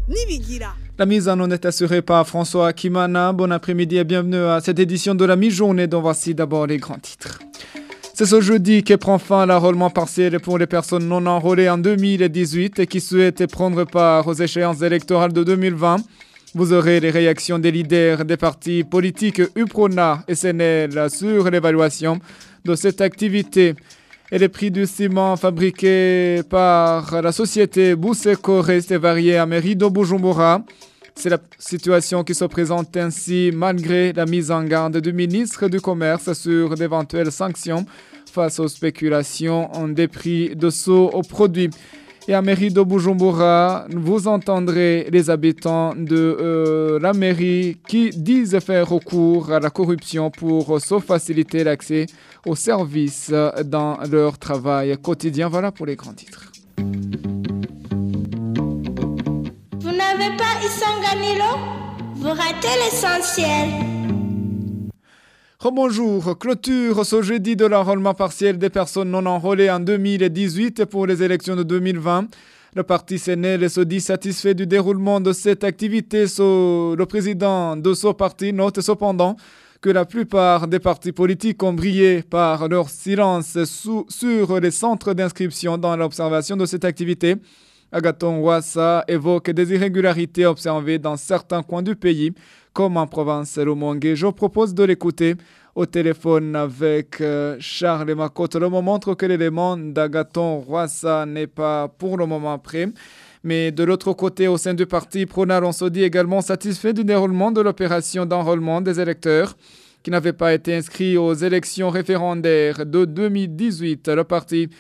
nibigira. La mise en onde est assurée par François Kimana. Bon après-midi et bienvenue à cette édition de la mi-journée dont voici d'abord les grands titres. C'est ce jeudi que prend fin l'enrôlement partiel pour les personnes non enrôlées en 2018 et qui souhaitent prendre part aux échéances électorales de 2020. Vous aurez les réactions des leaders des partis politiques UPRONA et SNL sur l'évaluation de cette activité. Et les prix du ciment fabriqué par la société Bousseko restent variés à mairie de Bujumbura. C'est la situation qui se présente ainsi malgré la mise en garde du ministre du Commerce sur d'éventuelles sanctions face aux spéculations des prix de sauts aux produits. Et à mairie de Bujumbura, vous entendrez les habitants de la mairie qui disent faire recours à la corruption pour se faciliter l'accès aux services dans leur travail quotidien. Voilà pour les grands titres. Vous n'avez pas Isanganilo? Vous ratez l'essentiel. Rebonjour, clôture ce jeudi de l'enrôlement partiel des personnes non enrôlées en 2018 pour les élections de 2020. Le parti SNL se dit satisfait du déroulement de cette activité. Le président de ce parti note cependant que la plupart des partis politiques ont brillé par leur silence sur les centres d'inscription dans l'observation de cette activité. Agathon Rwasa évoque des irrégularités observées dans certains coins du pays, comme en province Rumonge. Je propose de l'écouter au téléphone avec Charles Makoto. Le moment montre que l'élément d'Agathon Rwasa n'est pas pour le moment prêt. Mais de l'autre côté, au sein du parti Prona, on se dit également satisfait du déroulement de l'opération d'enrôlement des électeurs qui n'avaient pas été inscrits aux élections référendaires de 2018. Le parti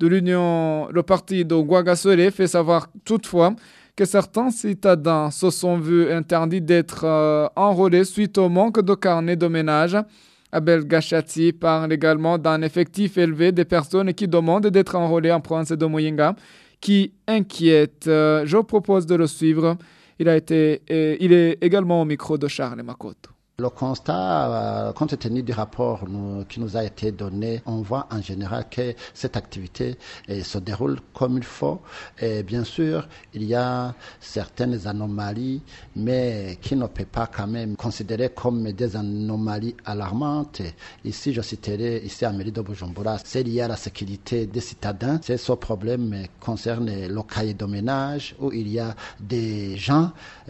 de Guagasole fait savoir toutefois que certains citadins se sont vus interdits d'être enrôlés suite au manque de carnet de ménage. Abel Gachati parle également d'un effectif élevé des personnes qui demandent d'être enrôlées en province de Muyinga, qui inquiète. Je propose de le suivre. Il est également au micro de Charles Makoto. Le constat, compte tenu du rapport qui nous a été donné, on voit en général que cette activité se déroule comme il faut. Et bien sûr, il y a certaines anomalies, mais qui ne peut pas quand même considérer comme des anomalies alarmantes. Ici, je citerai ici à mairie de Bujumbura, c'est lié à la sécurité des citadins. Ce problème concerne le cahier de ménage, où il y a des gens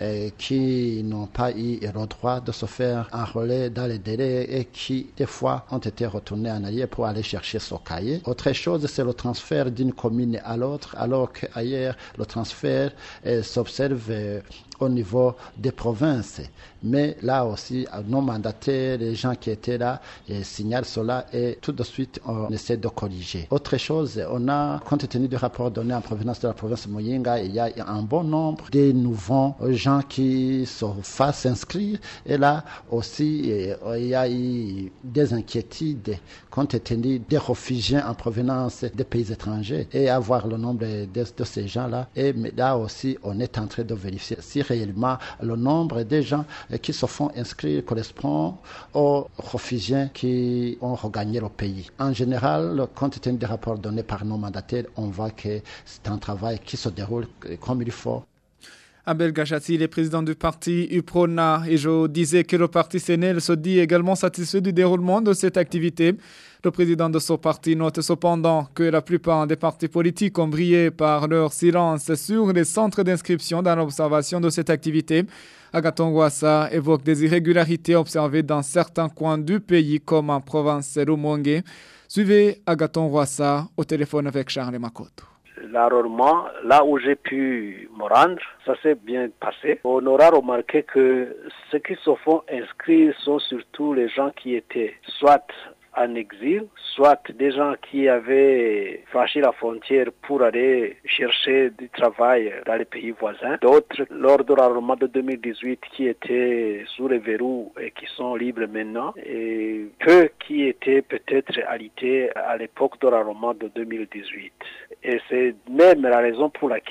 qui n'ont pas eu le droit de se faire enrôler dans les délais et qui, des fois, ont été retournés en arrière pour aller chercher son cahier. Autre chose, c'est le transfert d'une commune à l'autre, alors qu'ailleurs, le transfert s'observe au niveau des provinces. Mais là aussi, nos mandataires, les gens qui étaient là, signalent cela et tout de suite, on essaie de corriger. Autre chose, on a, compte tenu du rapport donné en provenance de la province de Muyinga, il y a un bon nombre de nouveaux gens qui se fassent inscrire. Et là aussi, il y a eu des inquiétudes compte tenu des réfugiés en provenance des pays étrangers et avoir le nombre de ces gens-là. Et là aussi, on est en train de vérifier si réellement le nombre des gens qui se font inscrire correspond aux réfugiés qui ont regagné le pays. En général, compte tenu des rapports donnés par nos mandataires, on voit que c'est un travail qui se déroule comme il faut. Abel Gachati, le président du parti UPRONA, et je disais que le parti SNL se dit également satisfait du déroulement de cette activité. Le président de ce parti note cependant que la plupart des partis politiques ont brillé par leur silence sur les centres d'inscription dans l'observation de cette activité. Agathon Rwasa évoque des irrégularités observées dans certains coins du pays comme en province Rumonge. Suivez Agathon Rwasa au téléphone avec Charles Makoto. L'enrôlement, là où j'ai pu me rendre, ça s'est bien passé. On aura remarqué que ceux qui se font inscrire sont surtout les gens qui étaient soit en exil, soit des gens qui avaient franchi la frontière pour aller chercher du travail dans les pays voisins. D'autres, lors de l'enrôlement de 2018, qui étaient sous les verrous et qui sont libres maintenant. Et peu qui étaient peut-être alités à l'époque de l'enrôlement de 2018. Et c'est même la raison pour laquelle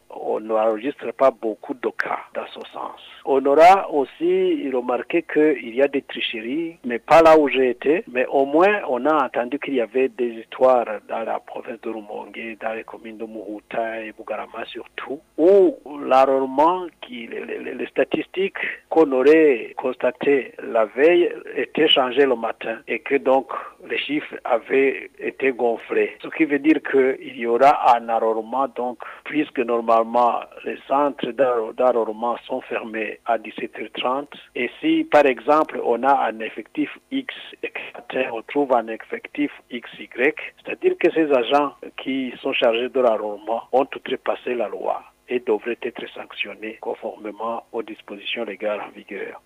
on n'enregistre pas beaucoup de cas dans ce sens. On aura aussi remarqué qu'il y a des tricheries, mais pas là où j'ai été, mais au moins on a entendu qu'il y avait des histoires dans la province de Rumongue, dans les communes de Muhuta et Bugarama surtout, où l'enrôlement, les statistiques qu'on aurait constatées la veille étaient changées le matin et que donc les chiffres avaient été gonflés. Ce qui veut dire qu'il y aura un enrôlement donc, puisque normalement les centres d'enrôlement sont fermés à 17h30 et si par exemple on a un effectif X et que on trouve un effectif XY, c'est-à-dire que ces agents qui sont chargés de l'enrôlement ont outrepassé la loi et devraient être sanctionnés conformément aux dispositions légales en vigueur.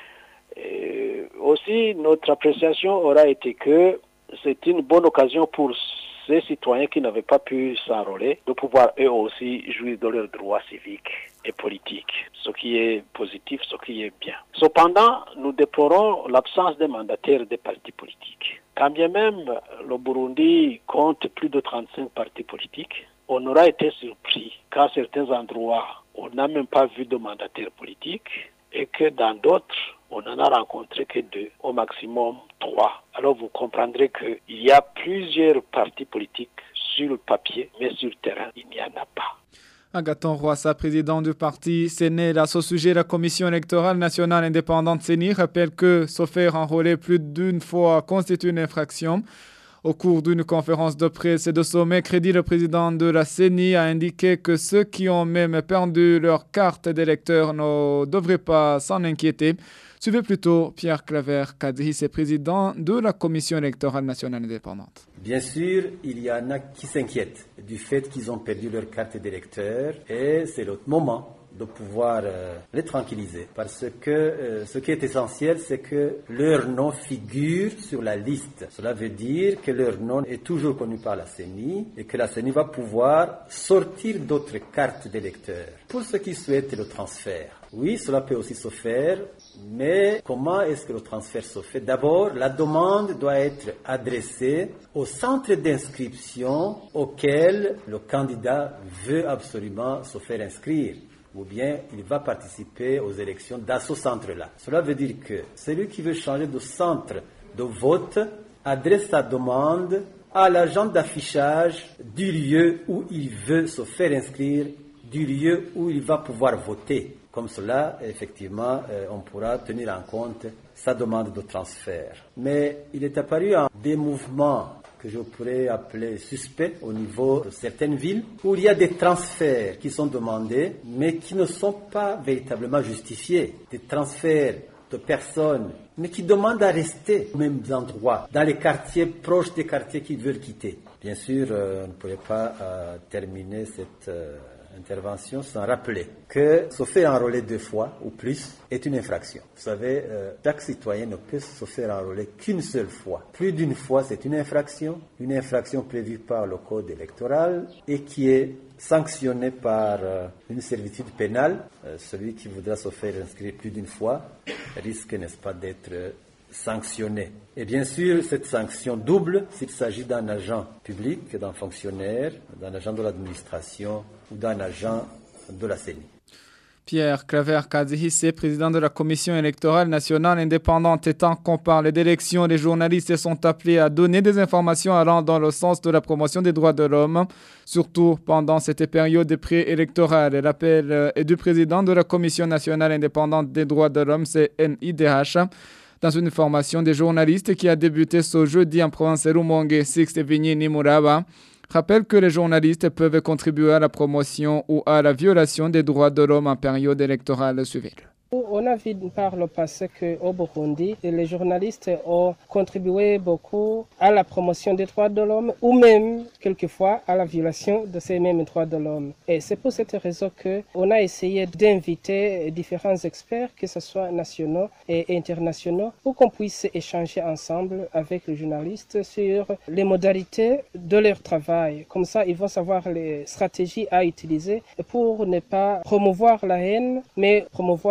Et aussi, notre appréciation aura été que c'est une bonne occasion pour ces citoyens qui n'avaient pas pu s'enrôler de pouvoir eux aussi jouir de leurs droits civiques et politiques, ce qui est positif, ce qui est bien. Cependant, nous déplorons l'absence des mandataires des partis politiques. Quand bien même le Burundi compte plus de 35 partis politiques, on aura été surpris qu'à certains endroits, on n'a même pas vu de mandataires politiques et que dans d'autres, on n'en a rencontré que 2, au maximum 3. Alors vous comprendrez qu'il y a plusieurs partis politiques sur le papier, mais sur le terrain, il n'y en a pas. Agathon Rwasa, président du parti CNL, à ce sujet, la Commission électorale nationale indépendante CENI rappelle que se faire enrôler plus d'une fois constitue une infraction. Au cours d'une conférence de presse et de sommet, Crédit, le président de la CENI, a indiqué que ceux qui ont même perdu leur carte d'électeur ne devraient pas s'en inquiéter. Suivez plutôt Pierre Claver-Kadri, c'est président de la Commission électorale nationale indépendante. Bien sûr, il y en a qui s'inquiètent du fait qu'ils ont perdu leur carte d'électeur et c'est le moment de pouvoir les tranquilliser. Parce que ce qui est essentiel, c'est que leur nom figure sur la liste. Cela veut dire que leur nom est toujours connu par la CENI et que la CENI va pouvoir sortir d'autres cartes d'électeurs. Pour ceux qui souhaitent le transfert, oui, cela peut aussi se faire, mais comment est-ce que le transfert se fait? D'abord, la demande doit être adressée au centre d'inscription auquel le candidat veut absolument se faire inscrire, ou bien il va participer aux élections dans ce centre-là. Cela veut dire que celui qui veut changer de centre de vote adresse sa demande à l'agent d'affichage du lieu où il veut se faire inscrire, du lieu où il va pouvoir voter. Comme cela, effectivement, on pourra tenir en compte sa demande de transfert. Mais il est apparu des mouvements que je pourrais appeler suspects au niveau de certaines villes, où il y a des transferts qui sont demandés, mais qui ne sont pas véritablement justifiés. Des transferts de personnes, mais qui demandent à rester aux mêmes endroits, dans les quartiers proches des quartiers qu'ils veulent quitter. Bien sûr, on ne pourrait pas terminer cette intervention sans rappeler que se faire enrôler 2 fois ou plus est une infraction. Vous savez, chaque citoyen ne peut se faire enrôler qu'une seule fois. Plus d'une fois, c'est une infraction prévue par le code électoral et qui est sanctionnée par une servitude pénale. Celui qui voudra se faire inscrire plus d'une fois risque, n'est-ce pas, d'être sanctionné. Et bien sûr, cette sanction double s'il s'agit d'un agent public, d'un fonctionnaire, d'un agent de l'administration ou d'un agent de la CENI. Pierre Claver-Kadri, président de la Commission électorale nationale indépendante. Et tant qu'on parle d'élections, les journalistes sont appelés à donner des informations allant dans le sens de la promotion des droits de l'homme, surtout pendant cette période préélectorale. L'appel est du président de la Commission nationale indépendante des droits de l'homme, CNIDH. Dans une formation des journalistes qui a débuté ce jeudi en province Rumongue, Sixte Vigny Nimuraba rappelle que les journalistes peuvent contribuer à la promotion ou à la violation des droits de l'homme en période électorale civile. On a vu par le passé qu'au Burundi, les journalistes ont contribué beaucoup à la promotion des droits de l'homme ou même, quelquefois, à la violation de ces mêmes droits de l'homme. Et c'est pour cette raison qu'on a essayé d'inviter différents experts, que ce soit nationaux et internationaux, pour qu'on puisse échanger ensemble avec les journalistes sur les modalités de leur travail. Comme ça, ils vont savoir les stratégies à utiliser pour ne pas promouvoir la haine, mais promouvoir le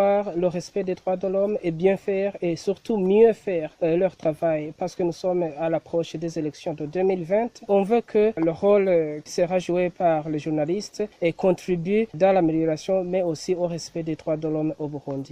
le respect des droits de l'homme et bien faire et surtout mieux faire leur travail parce que nous sommes à l'approche des élections de 2020. On veut que le rôle qui sera joué par les journalistes et contribue dans l'amélioration mais aussi au respect des droits de l'homme au Burundi.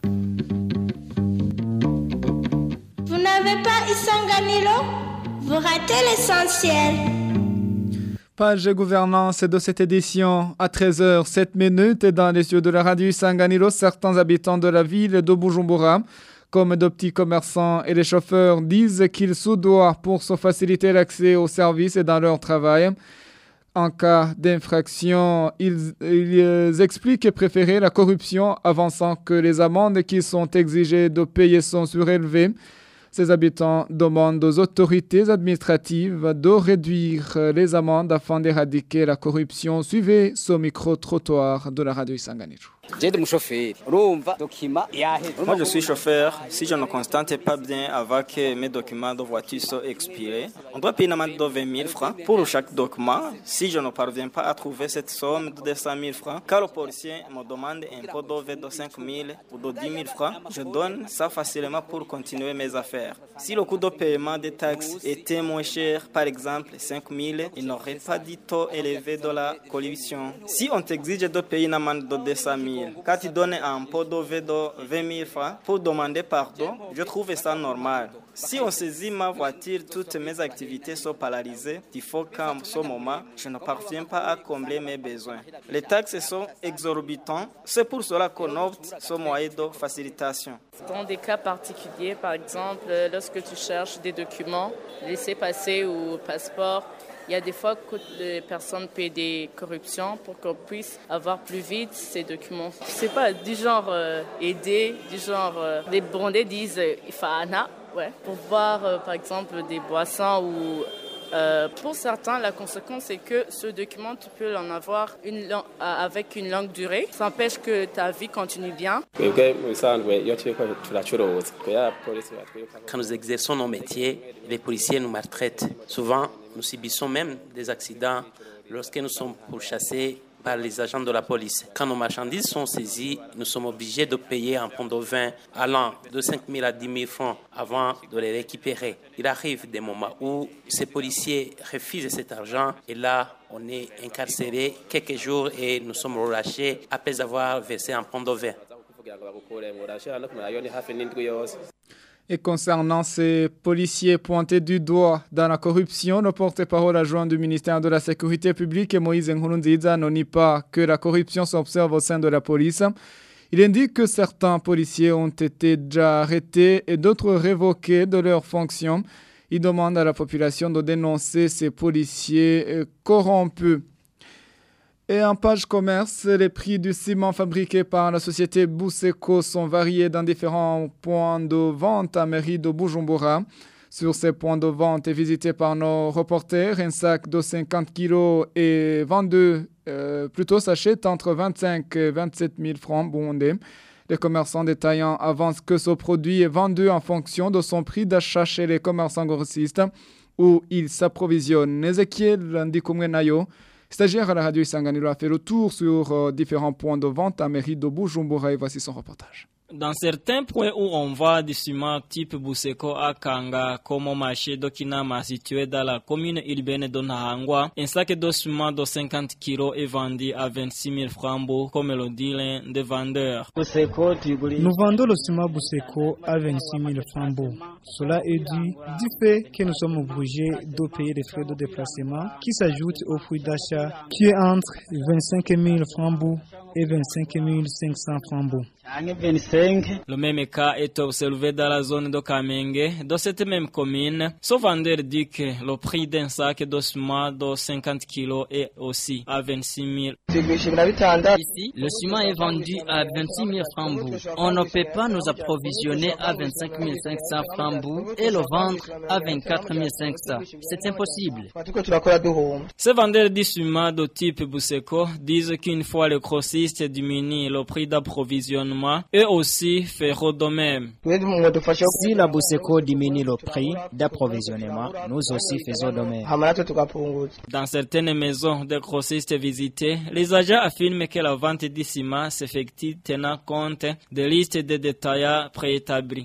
Vous n'avez pas Isanganilo? Vous ratez l'essentiel. Page gouvernance de cette édition à 13h07 dans les yeux de la radio Isanganilo. Certains habitants de la ville de Bujumbura, comme de petits commerçants et les chauffeurs, disent qu'ils soudoient pour se faciliter l'accès aux services et dans leur travail. En cas d'infraction, ils expliquent préférer la corruption, avançant que les amendes qui sont exigées de payer sont surélevées. Ces habitants demandent aux autorités administratives de réduire les amendes afin d'éradiquer la corruption. Suivez ce micro-trottoir de la radio Isanganiro. Moi, je suis chauffeur. Si je ne constate pas bien avant que mes documents de voiture soient expirés, on doit payer une amende de 20 000 francs pour chaque document. Si je ne parviens pas à trouver cette somme de 200 000 francs, car le policier me demande un pot de 5 000 ou de 10 000 francs, je donne ça facilement pour continuer mes affaires. Si le coût de paiement des taxes était moins cher, par exemple 5 000, il n'aurait pas dit taux élevé de la corruption. Si on t'exige de payer une amende de 200 000, quand tu donnes un pot de 20 000 francs pour demander pardon, je trouve ça normal. Si on saisit ma voiture, toutes mes activités sont paralysées. Il faut qu'en ce moment, je ne parviens pas à combler mes besoins. Les taxes sont exorbitantes. C'est pour cela qu'on opte ce moyen de facilitation. Dans des cas particuliers, par exemple, lorsque tu cherches des documents, laissez-passer ou passeport, il y a des fois que les personnes paient des corruptions pour qu'on puisse avoir plus vite ces documents. C'est pas du genre aider, du genre les Burundais disent ifana, ouais, pour boire par exemple des boissons ou pour certains, la conséquence c'est que ce document, tu peux en avoir avec une longue durée. Ça empêche que ta vie continue bien. Quand nous exerçons nos métiers, les policiers nous maltraitent. Souvent, nous subissons même des accidents lorsque nous sommes pourchassés par les agents de la police. Quand nos marchandises sont saisies, nous sommes obligés de payer un pont de vin allant de 5 000 à 10 000 francs avant de les récupérer. Il arrive des moments où ces policiers refusent cet argent et là, on est incarcéré quelques jours et nous sommes relâchés après avoir versé un pont de vin. Et concernant ces policiers pointés du doigt dans la corruption, le porte-parole adjoint du ministère de la Sécurité publique, Moïse Nkurunziza, ne nie pas que la corruption s'observe au sein de la police. Il indique que certains policiers ont été déjà arrêtés et d'autres révoqués de leurs fonctions. Il demande à la population de dénoncer ces policiers corrompus. Et en page commerce, les prix du ciment fabriqué par la société Buseko sont variés dans différents points de vente à mairie de Bujumbura. Sur ces points de vente et visités par nos reporters, un sac de 50 kg est vendu, s'achète entre 25 et 27 000 francs burundais. Les commerçants détaillants avancent que ce produit est vendu en fonction de son prix d'achat chez les commerçants grossistes où ils s'approvisionnent. Ezekiel Ndikumwenayo, stagiaire à la radio Isanganiro, a fait le tour sur différents points de vente à mairie de Bujumbura et voici son reportage. Dans certains points où on voit du ciment type Buseko à Kanga, comme au marché d'Okinama situé dans la commune urbaine de Nahangwa, un sac de ciment de 50 kg est vendu à 26 000 francs, comme le dit l'un des vendeurs. Nous vendons le ciment Buseko à 26 000 francs. Cela est dû du fait que nous sommes obligés de payer des frais de déplacement qui s'ajoutent au prix d'achat qui est entre 25 000 francs et 25 500 francs. Le même cas est observé dans la zone de Kamenge. Dans cette même commune, ce vendeur dit que le prix d'un sac de ciment de 50 kg est aussi à 26 000. Ici, le ciment est vendu à 26 000 francs. On ne peut pas nous approvisionner à 25 500 francs et le vendre à 24 500. C'est impossible. Ces vendeurs du ciment de type Buseko disent qu'une fois le grossiste grossistes diminuent le prix d'approvisionnement, eux aussi feront de même. Si la Buseco diminue le prix d'approvisionnement, nous aussi faisons de même. Dans certaines maisons de grossistes visitées, les agents affirment que la vente du ciment s'effectue tenant compte des listes de détaillants préétablis.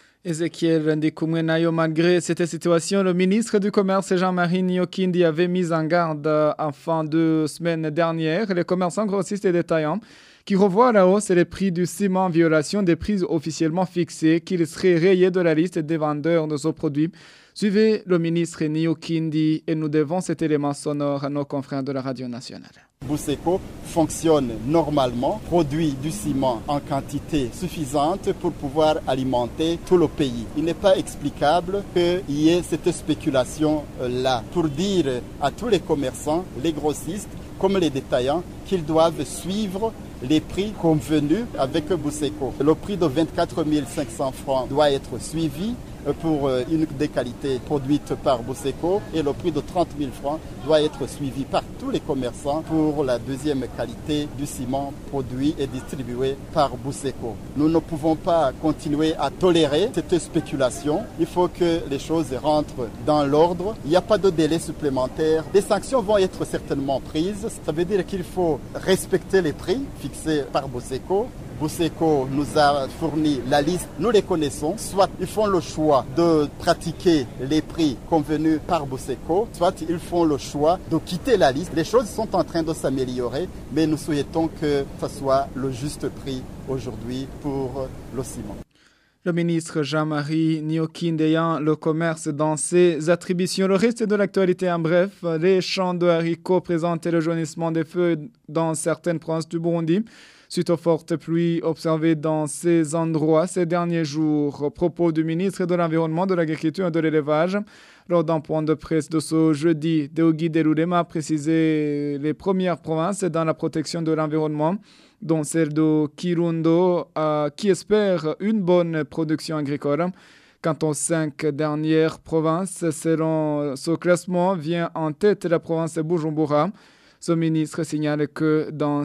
Ezekiel Ndikoumenayo, malgré cette situation, le ministre du Commerce Jean-Marie Nyokindi avait mis en garde en fin de semaine dernière les commerçants grossistes et détaillants qui revoient à la hausse les prix du ciment en violation des prix officiellement fixés, qu'ils seraient rayés de la liste des vendeurs de ce produit. Suivez le ministre Nyokindi et nous devons cet élément sonore à nos confrères de la radio nationale. Buseco fonctionne normalement, produit du ciment en quantité suffisante pour pouvoir alimenter tout le pays. Il n'est pas explicable qu'il y ait cette spéculation-là pour dire à tous les commerçants, les grossistes comme les détaillants qu'ils doivent suivre les prix convenus avec Buseco. Le prix de 24 500 francs doit être suivi pour une des qualités produites par Buseco et le prix de 30 000 francs doit être suivi par tous les commerçants pour la deuxième qualité du ciment produit et distribué par Buseco. Nous ne pouvons pas continuer à tolérer cette spéculation. Il faut que les choses rentrent dans l'ordre. Il n'y a pas de délai supplémentaire. Des sanctions vont être certainement prises. Ça veut dire qu'il faut respecter les prix fixés par Buseco. Buseco nous a fourni la liste, nous les connaissons. Soit ils font le choix de pratiquer les prix convenus par Buseco, soit ils font le choix de quitter la liste. Les choses sont en train de s'améliorer, mais nous souhaitons que ce soit le juste prix aujourd'hui pour le ciment. Le ministre Jean-Marie Nyokindi ayant le commerce dans ses attributions. Le reste de l'actualité en bref, les champs de haricots présentent le jaunissement des feuilles dans certaines provinces du Burundi. Suite aux fortes pluies observées dans ces endroits ces derniers jours, au propos du ministre de l'Environnement, de l'Agriculture et de l'Élevage, lors d'un point de presse de ce jeudi, Deogi Delulema a précisé les premières provinces dans la protection de l'environnement, dont celle de Kirundo, qui espère une bonne production agricole. Quant aux 5 dernières provinces, selon ce classement, vient en tête la province de Bujumbura. Ce ministre signale que dans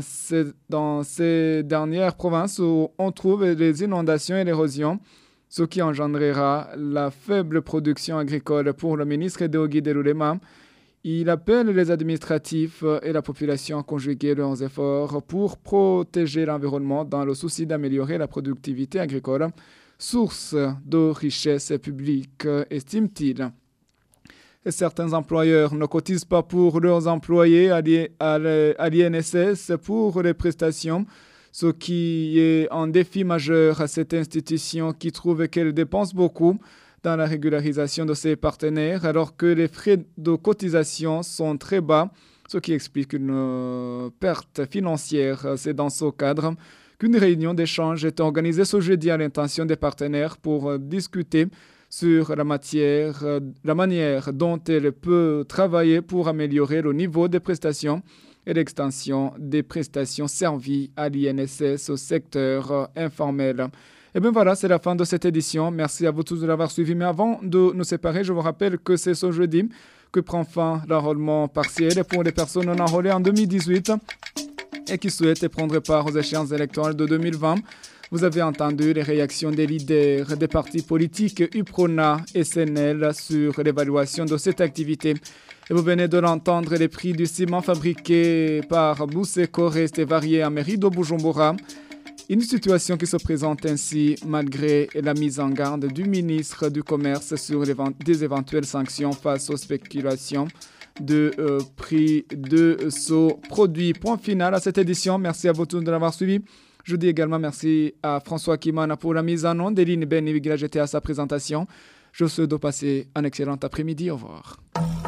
ces dernières provinces où on trouve les inondations et l'érosion, ce qui engendrera la faible production agricole pour le ministre Deogi Delulema. Il appelle les administratifs et la population à conjuguer leurs efforts pour protéger l'environnement dans le souci d'améliorer la productivité agricole, source de richesse publique, estime-t-il. Et certains employeurs ne cotisent pas pour leurs employés à l'INSS pour les prestations, ce qui est un défi majeur à cette institution qui trouve qu'elle dépense beaucoup dans la régularisation de ses partenaires alors que les frais de cotisation sont très bas, ce qui explique une perte financière. C'est dans ce cadre qu'une réunion d'échange est organisée ce jeudi à l'intention des partenaires pour discuter sur la manière dont elle peut travailler pour améliorer le niveau des prestations et l'extension des prestations servies à l'INSS au secteur informel. Et bien voilà, c'est la fin de cette édition. Merci à vous tous de l'avoir suivi. Mais avant de nous séparer, je vous rappelle que c'est ce jeudi que prend fin l'enrôlement partiel pour les personnes non enrôlées en 2018 et qui souhaitent prendre part aux échéances électorales de 2020. Vous avez entendu les réactions des leaders des partis politiques UPRONA et SNL sur l'évaluation de cette activité. Et vous venez de l'entendre, les prix du ciment fabriqué par Buseco restent variés en mairie de Bujumbura. Une situation qui se présente ainsi malgré la mise en garde du ministre du Commerce sur des éventuelles sanctions face aux spéculations de prix de ce produit. Point final à cette édition. Merci à vous tous de l'avoir suivi. Je dis également merci à François Kimana pour la mise en onde. Deline Ben Village était à sa présentation. Je vous souhaite de passer un excellent après-midi. Au revoir.